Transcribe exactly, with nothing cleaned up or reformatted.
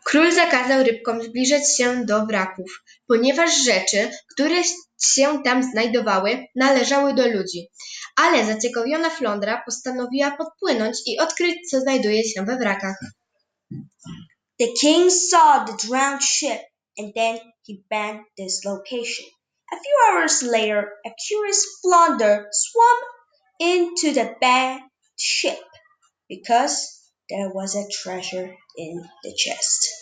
Król zakazał rybkom zbliżać się do wraków, ponieważ rzeczy, które się tam znajdowały, należały do ludzi. Ale zaciekawiona Flądra postanowiła podpłynąć i odkryć, co znajduje się we wrakach. The king saw the drowned ship, and then he banned this location. A few hours later, a curious flounder swam into the banned ship because there was a treasure in the chest.